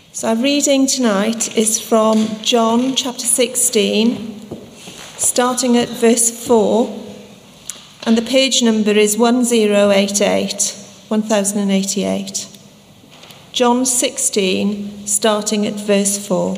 So our reading tonight is from John chapter 16, starting at verse 4, and the page number is 1088. John 16, starting at verse 4.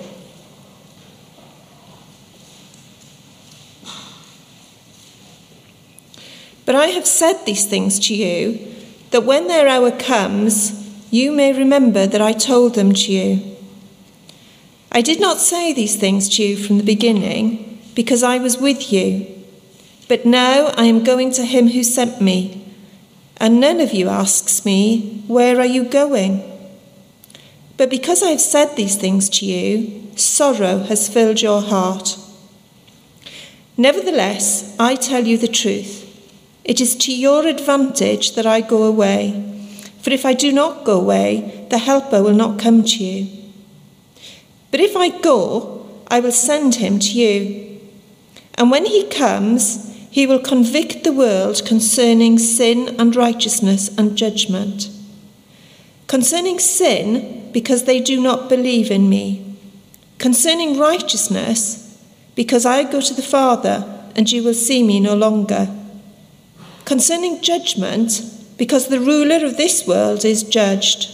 But I have said these things to you, that when their hour comes, you may remember that I told them to you. I did not say these things to you from the beginning, because I was with you. But now I am going to him who sent me, and none of you asks me, where are you going? But because I have said these things to you, sorrow has filled your heart. Nevertheless, I tell you the truth. It is to your advantage that I go away. For if I do not go away, the Helper will not come to you. But if I go, I will send him to you. And when he comes, he will convict the world concerning sin and righteousness and judgment. Concerning sin, because they do not believe in me. Concerning righteousness, because I go to the Father, and you will see me no longer. Concerning judgment, because the ruler of this world is judged.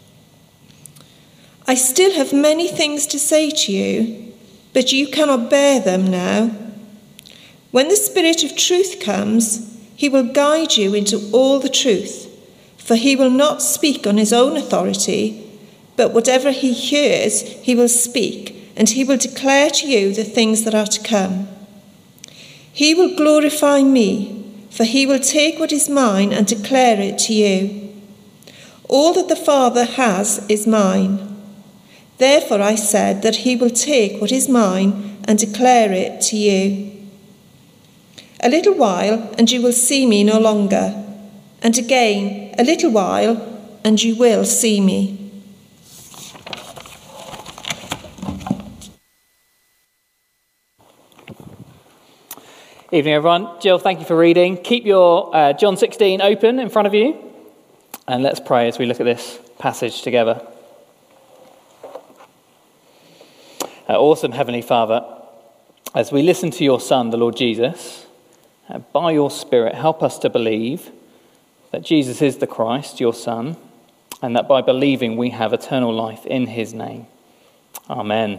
I still have many things to say to you, but you cannot bear them now. When the Spirit of truth comes, he will guide you into all the truth, for he will not speak on his own authority, but whatever he hears, he will speak, and he will declare to you the things that are to come. He will glorify me, for he will take what is mine and declare it to you. All that the Father has is mine. Therefore I said that he will take what is mine and declare it to you. A little while, and you will see me no longer. And again, a little while, and you will see me. Evening, everyone. Jill, thank you for reading. Keep your John 16 open in front of you, and let's pray as we look at this passage together. Awesome Heavenly Father, as we listen to your Son, the Lord Jesus, by your Spirit, help us to believe that Jesus is the Christ, your Son, and that by believing we have eternal life in his name. Amen.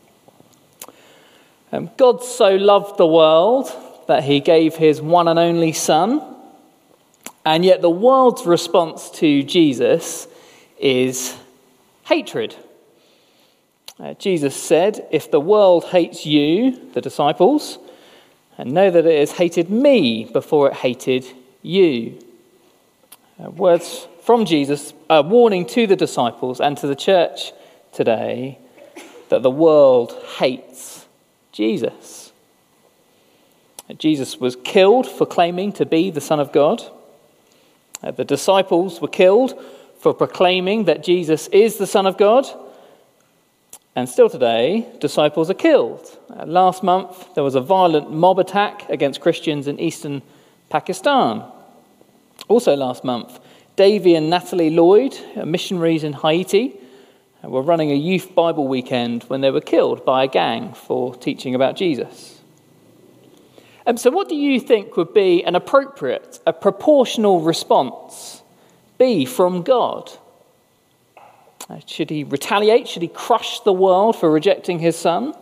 God so loved the world that he gave his one and only Son, and yet the world's response to Jesus is hatred. Jesus said, if the world hates you, the disciples, and know that it has hated me before it hated you. Words from Jesus, a warning to the disciples and to the church today that the world hates Jesus. Jesus was killed for claiming to be the Son of God. The disciples were killed for proclaiming that Jesus is the Son of God. And still today, disciples are killed. Last month, there was a violent mob attack against Christians in eastern Pakistan. Also last month, Davy and Natalie Lloyd, missionaries in Haiti, were running a youth Bible weekend when they were killed by a gang for teaching about Jesus. So what do you think would be an appropriate, a proportional response be from God? Should he retaliate? Should he crush the world for rejecting his Son?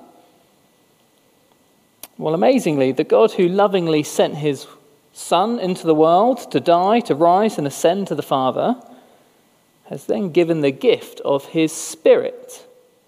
Well, amazingly, the God who lovingly sent his Son into the world to die, to rise and ascend to the Father, has then given the gift of his Spirit.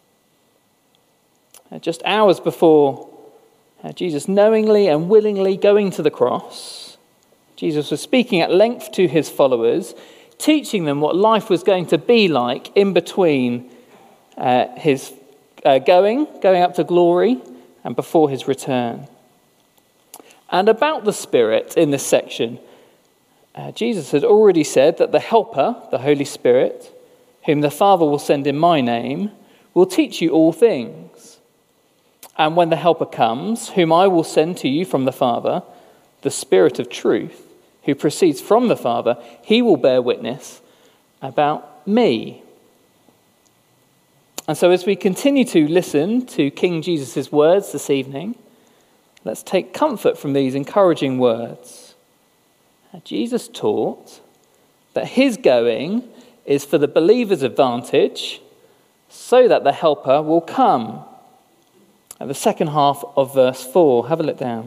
Just hours before Jesus knowingly and willingly going to the cross, Jesus was speaking at length to his followers, teaching them what life was going to be like in between his going up to glory and before his return. And about the Spirit in this section, Jesus had already said that the Helper, the Holy Spirit, whom the Father will send in my name, will teach you all things. And when the Helper comes, whom I will send to you from the Father, the Spirit of truth, who proceeds from the Father, he will bear witness about me. And so as we continue to listen to King Jesus' words this evening, let's take comfort from these encouraging words. Jesus taught that his going is for the believer's advantage, so that the helper will come. At the second half of verse 4, have a look down.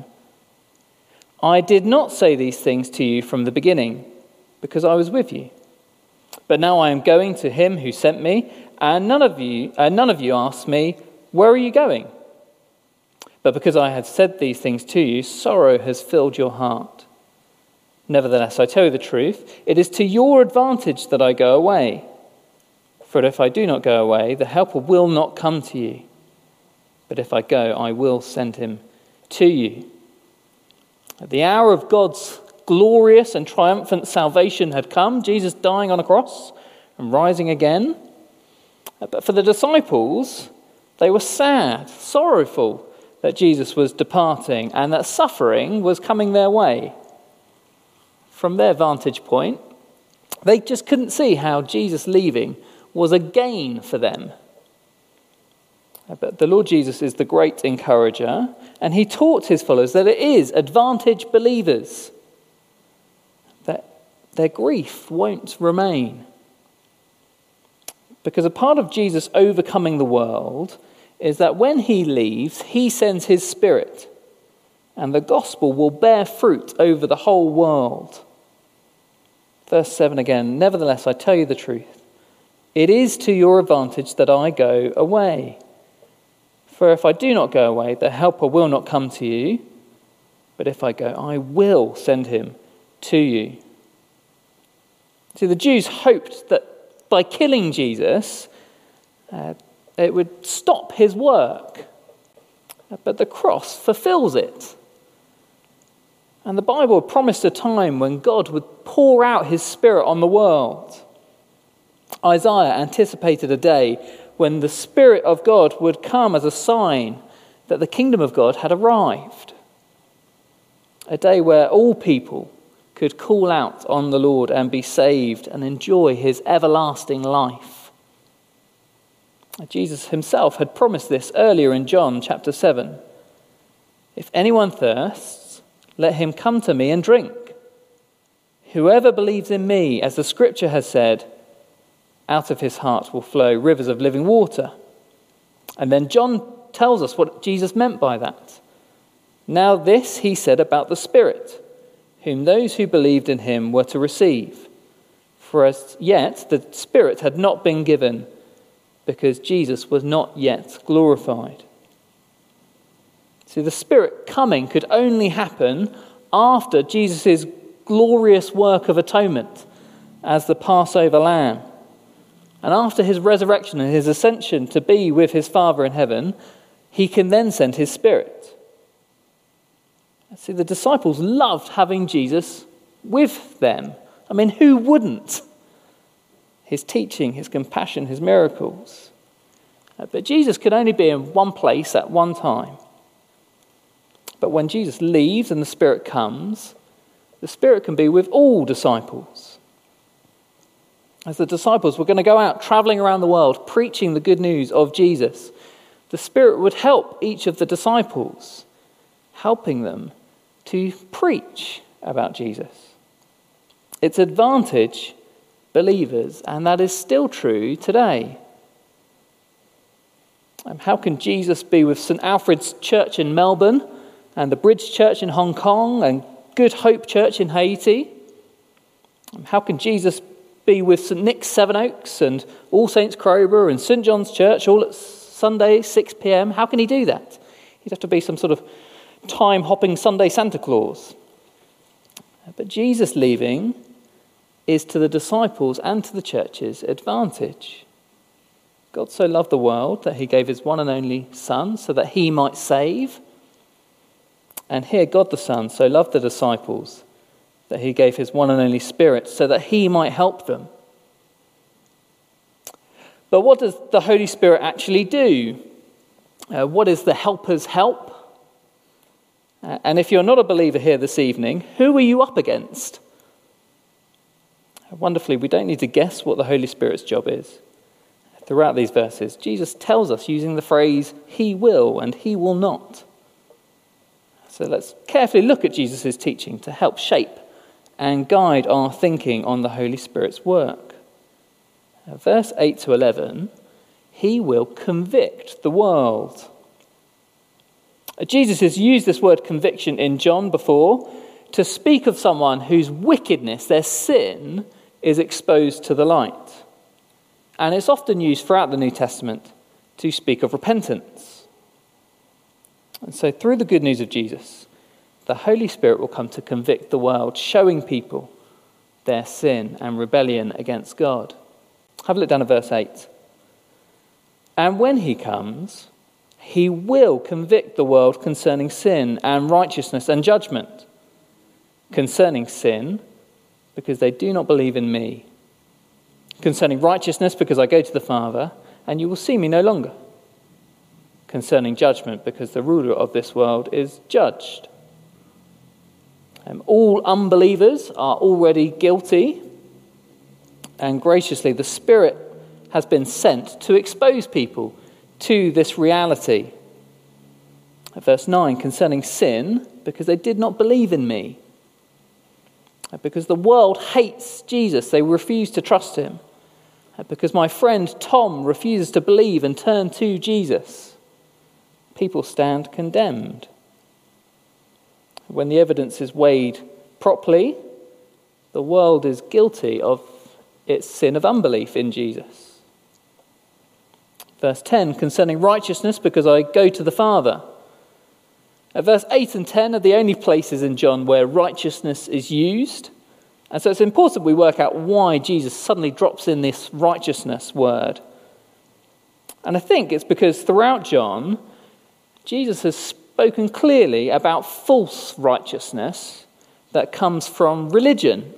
I did not say these things to you from the beginning, because I was with you. But now I am going to him who sent me, and none of you asked me, where are you going? But because I had said these things to you, sorrow has filled your heart. Nevertheless, I tell you the truth, it is to your advantage that I go away. For if I do not go away, the helper will not come to you. But if I go, I will send him to you. At the hour of God's glorious and triumphant salvation had come, Jesus dying on a cross and rising again. But for the disciples, they were sad, sorrowful that Jesus was departing and that suffering was coming their way. From their vantage point, they just couldn't see how Jesus leaving was a gain for them. But the Lord Jesus is the great encourager, and he taught his followers that it is advantage believers, that their grief won't remain. Because a part of Jesus overcoming the world is that when he leaves, he sends his Spirit, and the gospel will bear fruit over the whole world. Verse 7 again, nevertheless, I tell you the truth. It is to your advantage that I go away. For if I do not go away, the helper will not come to you. But if I go, I will send him to you. See, the Jews hoped that by killing Jesus, it would stop his work. But the cross fulfills it. And the Bible promised a time when God would pour out his Spirit on the world. Isaiah anticipated a day when the Spirit of God would come as a sign that the kingdom of God had arrived. A day where all people could call out on the Lord and be saved and enjoy his everlasting life. Jesus himself had promised this earlier in John chapter 7. If anyone thirsts, let him come to me and drink. Whoever believes in me, as the scripture has said, out of his heart will flow rivers of living water. And then John tells us what Jesus meant by that. Now this he said about the Spirit, whom those who believed in him were to receive. For as yet the Spirit had not been given, because Jesus was not yet glorified. See, the Spirit coming could only happen after Jesus' glorious work of atonement as the Passover lamb. And after his resurrection and his ascension to be with his Father in heaven, he can then send his Spirit. See, the disciples loved having Jesus with them. I mean, who wouldn't? His teaching, his compassion, his miracles. But Jesus could only be in one place at one time. But when Jesus leaves and the Spirit comes, the Spirit can be with all disciples. As the disciples were going to go out traveling around the world preaching the good news of Jesus, the Spirit would help each of the disciples, helping them to preach about Jesus. It's advantage believers, and that is still true today. How can Jesus be with St. Alfred's Church in Melbourne and the Bridge Church in Hong Kong and Good Hope Church in Haiti? How can Jesus be with St. Nick's Sevenoaks and All Saints Crowborough and St. John's Church all at Sunday 6 p.m? How can he do that? He'd have to be some sort of time-hopping Sunday Santa Claus. But Jesus leaving is to the disciples and to the church's advantage. God so loved the world that he gave his one and only Son so that he might save. And here God the Son so loved the disciples that he gave his one and only Spirit so that he might help them. But what does the Holy Spirit actually do? What is the helper's help? And if you're not a believer here this evening, who are you up against? Wonderfully, we don't need to guess what the Holy Spirit's job is. throughout these verses, Jesus tells us using the phrase, he will and he will not. So let's carefully look at Jesus' teaching to help shape and guide our thinking on the Holy Spirit's work. Verse 8 to 11, he will convict the world. Jesus has used this word conviction in John before to speak of someone whose wickedness, their sin, is exposed to the light. And it's often used throughout the New Testament to speak of repentance. And so through the good news of Jesus, the Holy Spirit will come to convict the world, showing people their sin and rebellion against God. Have a look down at verse 8. And when he comes, he will convict the world concerning sin and righteousness and judgment. Concerning sin, because they do not believe in me. Concerning righteousness, because I go to the Father, and you will see me no longer. Concerning judgment, because the ruler of this world is judged. All unbelievers are already guilty, and graciously the Spirit has been sent to expose people to this reality. At verse 9, concerning sin, because they did not believe in me. Because the world hates Jesus, they refuse to trust him. Because my friend Tom refuses to believe and turn to Jesus, people stand condemned. When the evidence is weighed properly, the world is guilty of its sin of unbelief in Jesus. Verse 10, concerning righteousness, because I go to the Father. Verse 8 and 10 are the only places in John where righteousness is used. And so it's important we work out why Jesus suddenly drops in this righteousness word. And I think it's because throughout John, Jesus has spoken clearly about false righteousness that comes from religion.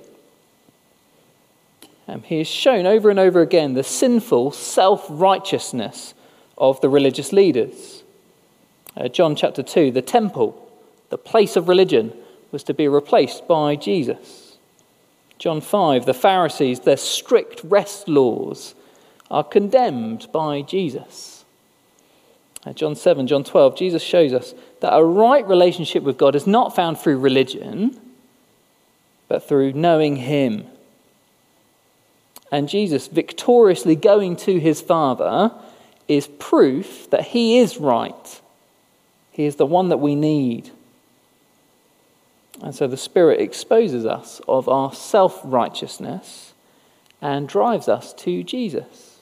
He has shown over and over again the sinful self-righteousness of the religious leaders. John chapter 2, the temple, the place of religion, was to be replaced by Jesus. John 5, the Pharisees, their strict rest laws are condemned by Jesus. John 7, John 12, Jesus shows us that a right relationship with God is not found through religion, but through knowing him. And Jesus victoriously going to his Father is proof that he is right. He is the one that we need. And so the Spirit exposes us of our self-righteousness and drives us to Jesus.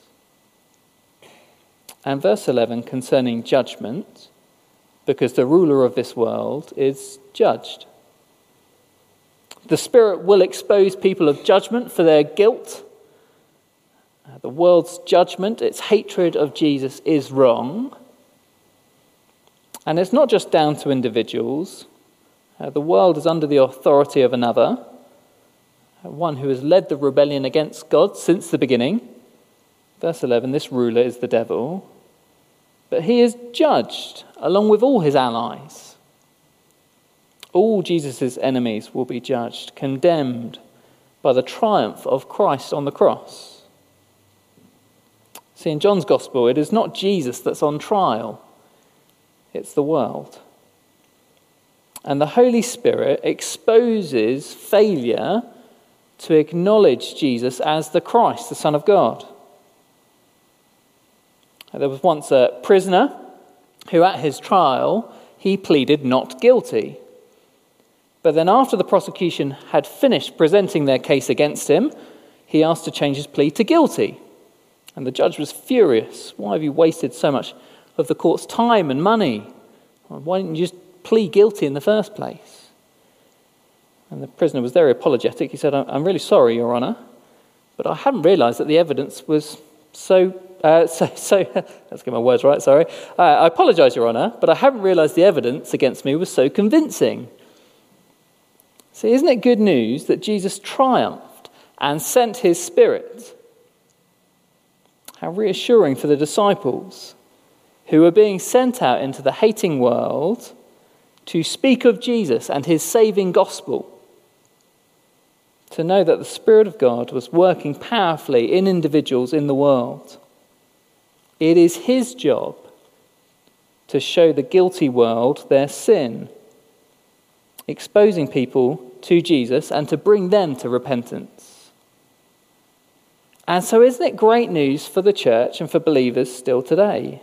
And verse 11, concerning judgment, because the ruler of this world is judged. The Spirit will expose people of judgment for their guilt. The world's judgment, its hatred of Jesus, is wrong. And it's not just down to individuals. The world is under the authority of another, one who has led the rebellion against God since the beginning. Verse 11, this ruler is the devil, but he is judged along with all his allies. All Jesus' enemies will be judged, condemned by the triumph of Christ on the cross. See, in John's Gospel, it is not Jesus that's on trial, it's the world. And the Holy Spirit exposes failure to acknowledge Jesus as the Christ, the Son of God. There was once a prisoner who at his trial, he pleaded not guilty. But then after the prosecution had finished presenting their case against him, he asked to change his plea to guilty. And the judge was furious. Why have you wasted so much of the court's time and money? Why didn't you just plead guilty in the first place? And the prisoner was very apologetic. He said, I'm really sorry, Your Honour, but I hadn't realised that the evidence was so let's get my words right, sorry. I apologise, Your Honour, but I haven't realised the evidence against me was so convincing. See, isn't it good news that Jesus triumphed and sent his Spirit? How reassuring for the disciples who were being sent out into the hating world to speak of Jesus and his saving gospel. To know that the Spirit of God was working powerfully in individuals in the world. It is his job to show the guilty world their sin, exposing people to Jesus and to bring them to repentance. And so isn't it great news for the church and for believers still today?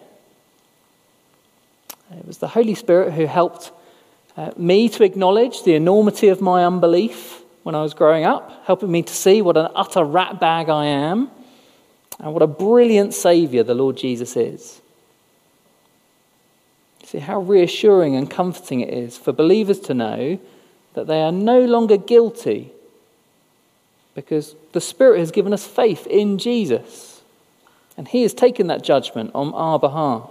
It was the Holy Spirit who helped me to acknowledge the enormity of my unbelief when I was growing up, helping me to see what an utter ratbag I am and what a brilliant Saviour the Lord Jesus is. See how reassuring and comforting it is for believers to know that they are no longer guilty because the Spirit has given us faith in Jesus and he has taken that judgment on our behalf.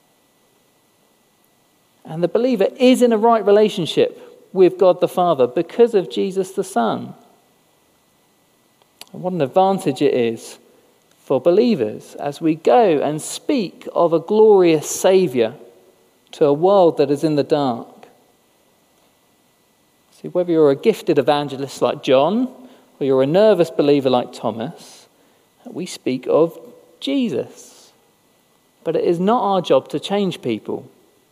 And the believer is in a right relationship with God the Father because of Jesus the Son. And what an advantage it is for believers as we go and speak of a glorious Saviour to a world that is in the dark. See, whether you're a gifted evangelist like John or you're a nervous believer like Thomas, we speak of Jesus. But it is not our job to change people.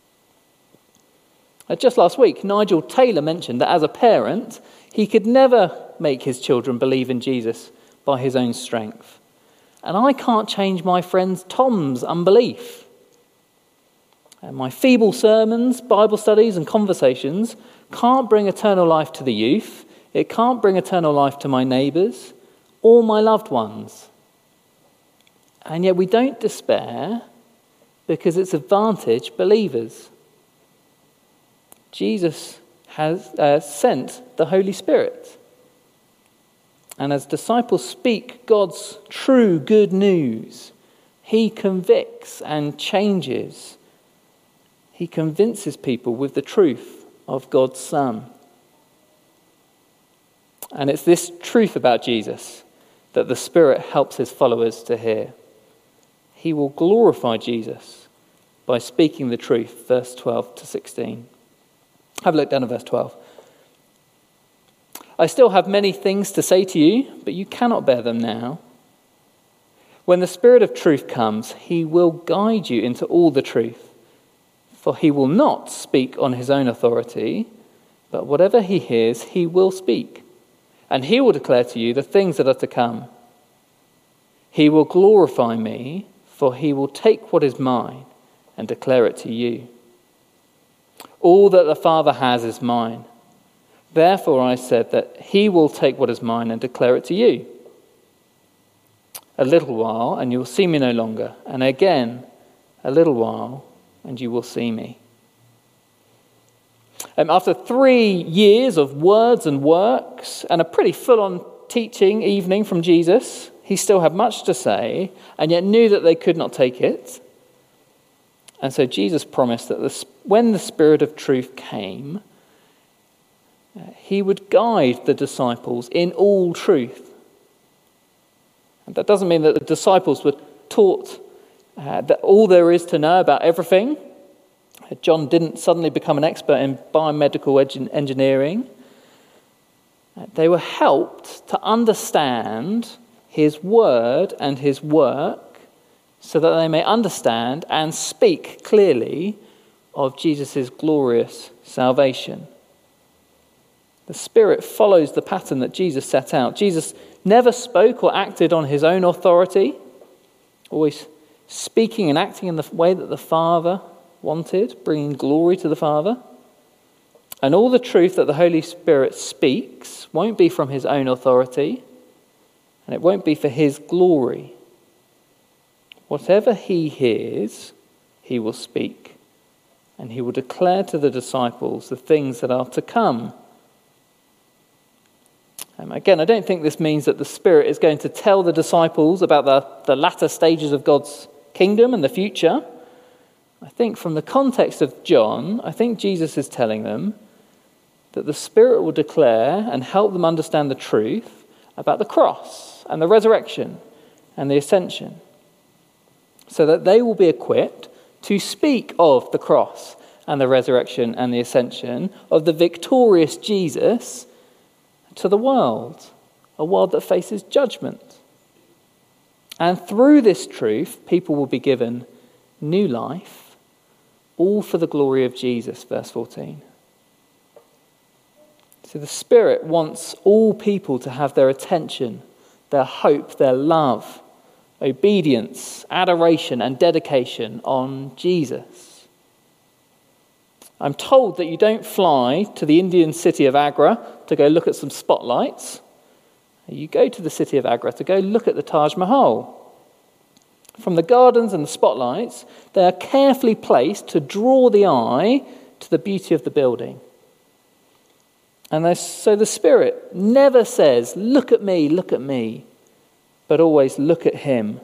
Just last week, Nigel Taylor mentioned that as a parent, he could never make his children believe in Jesus by his own strength. And I can't change my friend Tom's unbelief. And my feeble sermons, Bible studies and conversations can't bring eternal life to the youth. It can't bring eternal life to my neighbours or my loved ones. And yet we don't despair because it's advantage believers. Jesus has sent the Holy Spirit. And as disciples speak God's true good news, he convicts and changes. He convinces people with the truth of God's Son. And it's this truth about Jesus that the Spirit helps his followers to hear. He will glorify Jesus by speaking the truth, verse 12 to 16. Have a look down at verse 12. I still have many things to say to you, but you cannot bear them now. When the Spirit of truth comes, he will guide you into all the truth. For he will not speak on his own authority, but whatever he hears, he will speak. And he will declare to you the things that are to come. He will glorify me, for he will take what is mine and declare it to you. All that the Father has is mine. Therefore I said that he will take what is mine and declare it to you. A little while, and you will see me no longer. And again, a little while, and you will see me. After 3 years of words and works, and a pretty full-on teaching evening from Jesus, he still had much to say, and yet knew that they could not take it. And so Jesus promised that when the Spirit of truth came, he would guide the disciples in all truth. And that doesn't mean that the disciples were taught that all there is to know about everything. John didn't suddenly become an expert in biomedical engineering. They were helped to understand his word and his work so that they may understand and speak clearly of Jesus' glorious salvation. The Spirit follows the pattern that Jesus set out. Jesus never spoke or acted on his own authority, always speaking and acting in the way that the Father wanted, bringing glory to the Father. And all the truth that the Holy Spirit speaks won't be from his own authority, and it won't be for his glory. Whatever he hears, he will speak, and he will declare to the disciples the things that are to come. Again, I don't think this means that the Spirit is going to tell the disciples about the latter stages of God's kingdom and the future. I think from the context of John, I think Jesus is telling them that the Spirit will declare and help them understand the truth about the cross and the resurrection and the ascension, so that they will be equipped to speak of the cross and the resurrection and the ascension of the victorious Jesus to the world, a world that faces judgment. And through this truth, people will be given new life, all for the glory of Jesus, verse 14. So the Spirit wants all people to have their attention, their hope, their love, obedience, adoration, and dedication on Jesus. I'm told that you don't fly to the Indian city of Agra to go look at some spotlights. You go to the city of Agra to go look at the Taj Mahal. From the gardens and the spotlights, they are carefully placed to draw the eye to the beauty of the building. And so the Spirit never says, look at me, but always look at him.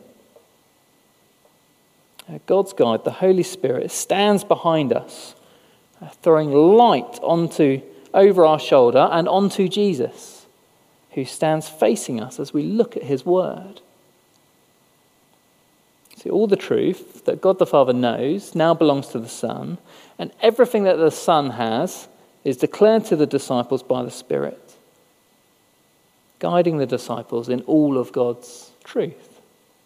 God's guide, the Holy Spirit, stands behind us, throwing light over our shoulder and onto Jesus, who stands facing us as we look at his word. See, all the truth that God the Father knows now belongs to the Son, and everything that the Son has is declared to the disciples by the Spirit, guiding the disciples in all of God's truth.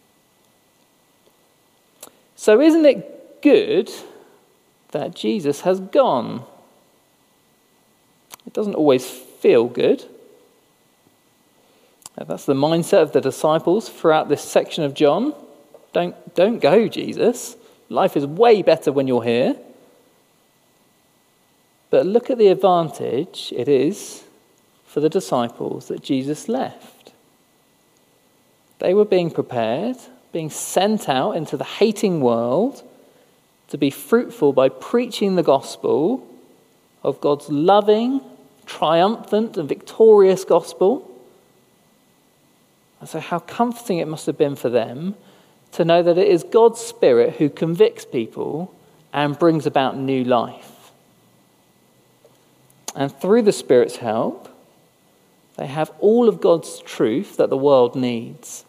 So isn't it good that Jesus has gone? It doesn't always feel good. That's the mindset of the disciples throughout this section of John. Don't go, Jesus. Life is way better when you're here. But look at the advantage it is for the disciples that Jesus left. They were being prepared, being sent out into the hating world to be fruitful by preaching the gospel of God's loving, triumphant, and victorious gospel. And so how comforting it must have been for them to know that it is God's Spirit who convicts people and brings about new life. And through the Spirit's help, they have all of God's truth that the world needs.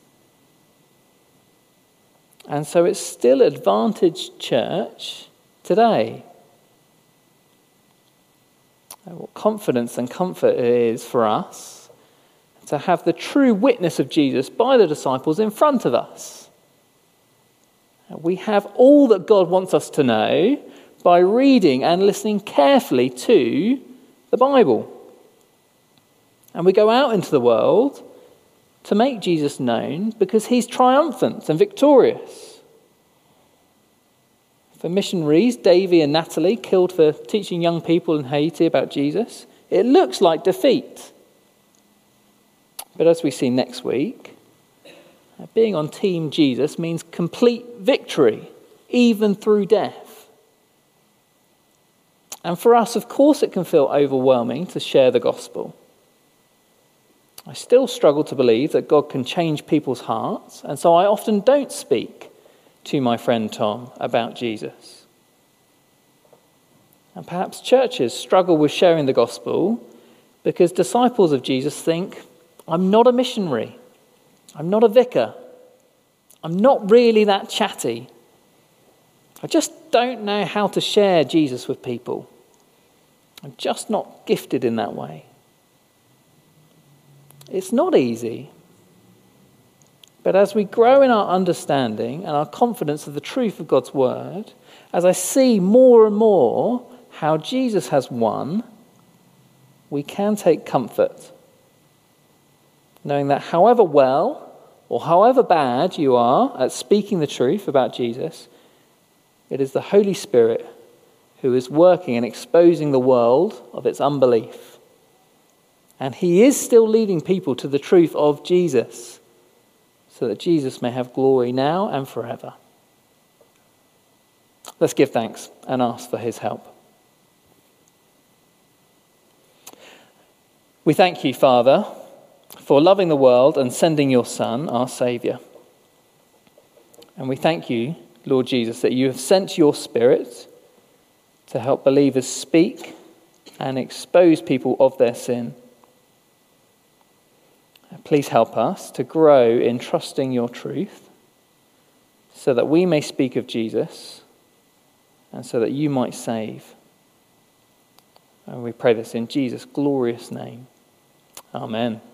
And so it's still advantaged church today. What confidence and comfort it is for us to have the true witness of Jesus by the disciples in front of us. We have all that God wants us to know by reading and listening carefully to the Bible. And we go out into the world to make Jesus known because he's triumphant and victorious. For missionaries, Davy and Natalie, killed for teaching young people in Haiti about Jesus, it looks like defeat. But as we see next week, being on Team Jesus means complete victory, even through death. And for us, of course, it can feel overwhelming to share the gospel. I still struggle to believe that God can change people's hearts, and so I often don't speak to my friend Tom about Jesus. And perhaps churches struggle with sharing the gospel because disciples of Jesus think, I'm not a missionary. I'm not a vicar. I'm not really that chatty. I just don't know how to share Jesus with people. I'm just not gifted in that way. It's not easy. But as we grow in our understanding and our confidence of the truth of God's word, as I see more and more how Jesus has won, we can take comfort, knowing that however well or however bad you are at speaking the truth about Jesus, it is the Holy Spirit who is working and exposing the world of its unbelief. And he is still leading people to the truth of Jesus, so that Jesus may have glory now and forever. Let's give thanks and ask for his help. We thank you, Father, for loving the world and sending your Son, our Saviour. And we thank you, Lord Jesus, that you have sent your Spirit to help believers speak and expose people of their sin. Please help us to grow in trusting your truth so that we may speak of Jesus and so that you might save. And we pray this in Jesus' glorious name. Amen.